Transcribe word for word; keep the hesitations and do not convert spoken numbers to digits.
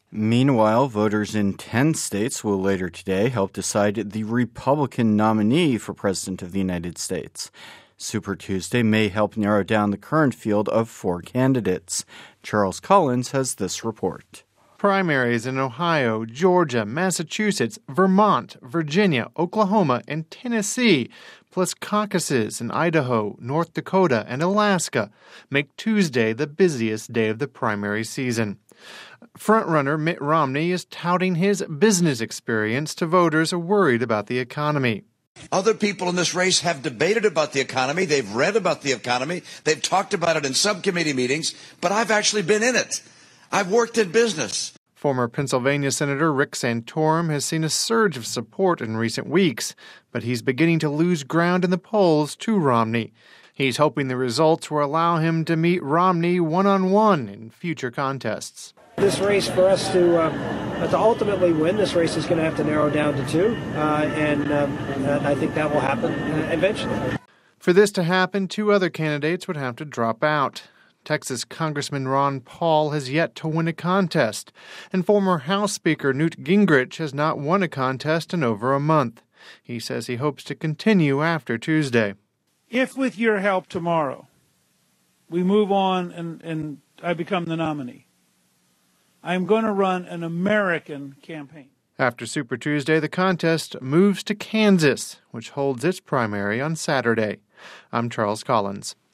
Meanwhile, voters in ten states will later today help decide the Republican nominee for President of the United States. Super Tuesday may help narrow down the current field of four candidates. Charles Collins has this report. Primaries in Ohio, Georgia, Massachusetts, Vermont, Virginia, Oklahoma, and Tennessee, plus caucuses in Idaho, North Dakota, and Alaska, make Tuesday the busiest day of the primary season. Frontrunner Mitt Romney is touting his business experience to voters worried about the economy. Other people in this race have debated about the economy. They've read about the economy. They've talked about it in subcommittee meetings, but I've actually been in it. I've worked in business. Former Pennsylvania Senator Rick Santorum has seen a surge of support in recent weeks, but he's beginning to lose ground in the polls to Romney. He's hoping the results will allow him to meet Romney one-on-one in future contests. This race for us to uh, to ultimately win, this race is going to have to narrow down to two, uh, and, um, and I think that will happen uh, eventually. For this to happen, two other candidates would have to drop out. Texas Congressman Ron Paul has yet to win a contest, and former House Speaker Newt Gingrich has not won a contest in over a month. He says he hopes to continue after Tuesday. If with your help tomorrow we move on and, and I become the nominee, I'm going to run an American campaign. After Super Tuesday, the contest moves to Kansas, which holds its primary on Saturday. I'm Charles Collins.